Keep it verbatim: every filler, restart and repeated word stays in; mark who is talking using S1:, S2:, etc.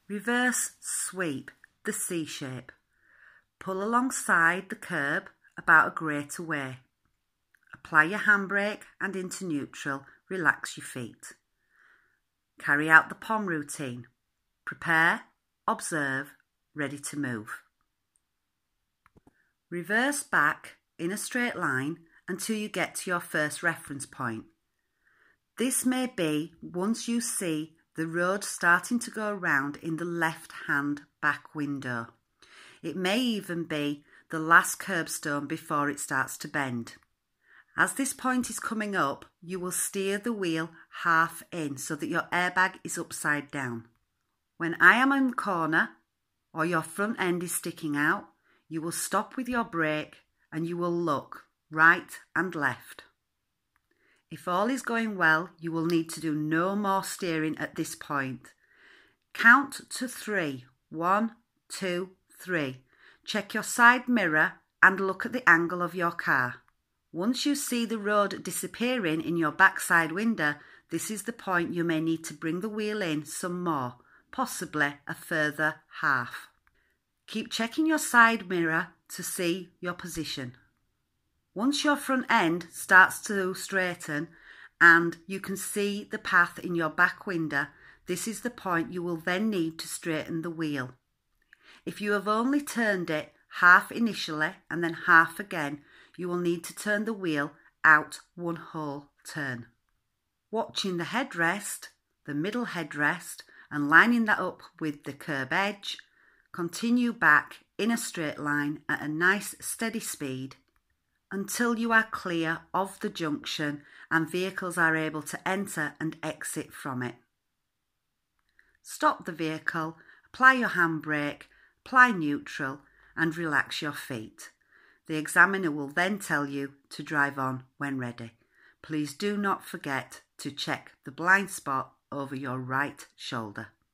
S1: Reverse sweep the C shape. Pull alongside the curb about a grade away. Apply your handbrake and into neutral, relax your feet. Carry out the pom routine. Prepare, observe, ready to move. Reverse back in a straight line until you get to your first reference point. This may be once you see the road starting to go around in the left-hand back window. It may even be the last curbstone before it starts to bend. As this point is coming up, you will steer the wheel half in so that your airbag is upside down. When I am in the corner or your front end is sticking out, you will stop with your brake and you will look right and left. If all is going well, you will need to do no more steering at this point. Count to three. One, two, three. Check your side mirror and look at the angle of your car. Once you see the road disappearing in your backside window, this is the point you may need to bring the wheel in some more, possibly a further half. Keep checking your side mirror to see your position. Once your front end starts to straighten and you can see the path in your back window, this is the point you will then need to straighten the wheel. If you have only turned it half initially and then half again, you will need to turn the wheel out one whole turn. Watching the headrest, the middle headrest, and lining that up with the curb edge, continue back in a straight line at a nice steady speed until you are clear of the junction and vehicles are able to enter and exit from it. Stop the vehicle, apply your handbrake, apply neutral and relax your feet. The examiner will then tell you to drive on when ready. Please do not forget to check the blind spot over your right shoulder.